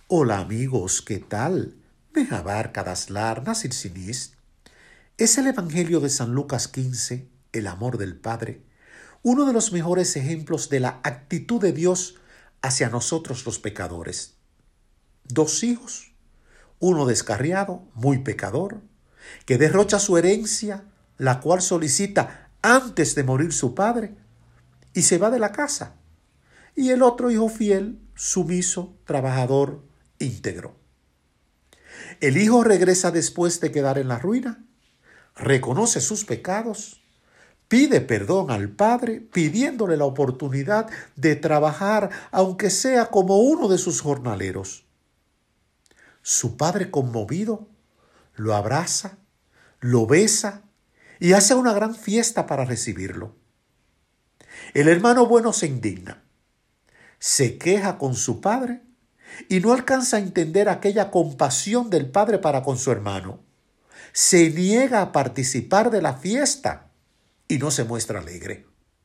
Hola amigos, ¿qué tal? Mehabar Kadaslar Nasir Sinis. Es el Evangelio de San Lucas 15, el amor del Padre, uno de los mejores ejemplos de la actitud de Dios hacia nosotros los pecadores. Dos hijos, uno descarriado, muy pecador, que derrocha su herencia, la cual solicita antes de morir su padre, y se va de la casa. Y el otro hijo fiel, sumiso, trabajador, íntegro. El hijo regresa después de quedar en la ruina, reconoce sus pecados, pide perdón al padre, pidiéndole la oportunidad de trabajar, aunque sea como uno de sus jornaleros. Su padre, conmovido, lo abraza, lo besa y hace una gran fiesta para recibirlo. El hermano bueno se indigna, se queja con su padre y no alcanza a entender aquella compasión del padre para con su hermano. Se niega a participar de la fiesta y no se muestra alegre.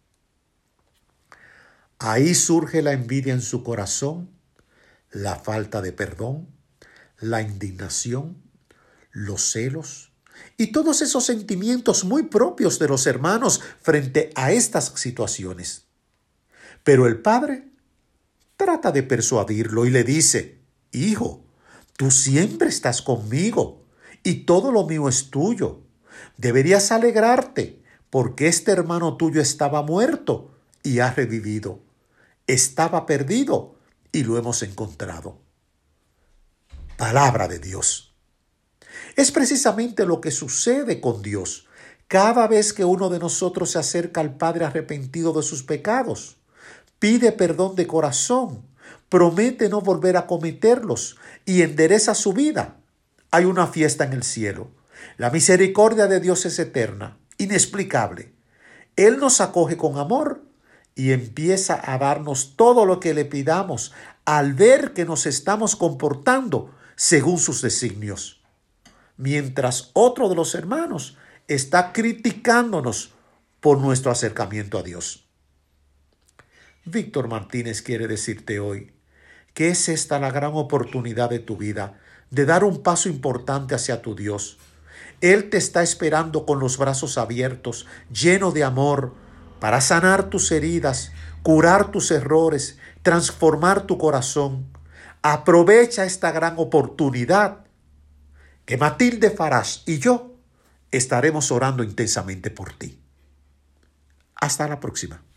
Ahí surge la envidia en su corazón, la falta de perdón, la indignación, los celos y todos esos sentimientos muy propios de los hermanos frente a estas situaciones. Pero el padre trata de persuadirlo y le dice: hijo, tú siempre estás conmigo y todo lo mío es tuyo. Deberías alegrarte porque este hermano tuyo estaba muerto y ha revivido. Estaba perdido y lo hemos encontrado. Palabra de Dios. Es precisamente lo que sucede con Dios cada vez que uno de nosotros se acerca al Padre arrepentido de sus pecados. Pide perdón de corazón, promete no volver a cometerlos y endereza su vida. Hay una fiesta en el cielo. La misericordia de Dios es eterna, inexplicable. Él nos acoge con amor y empieza a darnos todo lo que le pidamos al ver que nos estamos comportando según sus designios. Mientras otro de los hermanos está criticándonos por nuestro acercamiento a Dios. Víctor Martínez quiere decirte hoy que es esta la gran oportunidad de tu vida, de dar un paso importante hacia tu Dios. Él te está esperando con los brazos abiertos, lleno de amor, para sanar tus heridas, curar tus errores, transformar tu corazón. Aprovecha esta gran oportunidad que Matilde Farage y yo estaremos orando intensamente por ti. Hasta la próxima.